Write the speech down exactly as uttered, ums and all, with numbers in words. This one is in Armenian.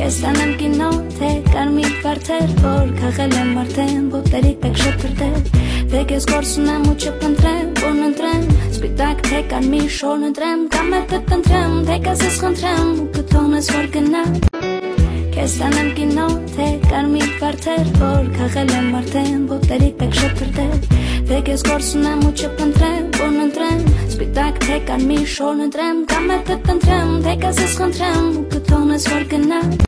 Քեզ տանեմ կինո, թե կարմիր վարդեր, որ քաղել եմ արդեն, ոտերի տակ շփրտել, թե քեզ կորսունեմ ու չփնտրեմ, որ ընտրեմ, սպիտակ թե կարմիր շոր ընտրեմ, կամ հետդ ընտրեմ, թե կասես խնդրեմ ու կթողնես որ գնա Քեզ տանեմ կինո, թե կարմիր վարդեր, որ քաղել եմ արդեն, ոտերի տակ շփրտել, թե քեզ կորսունեմ ու չփնտրեմ, որ ընտրեմ, սպիտակ թե կարմիր շոր ընտրեմ, կամ հետդ ընտրեմ, թե կասես խնդրեմ ու կթողնես որ գնա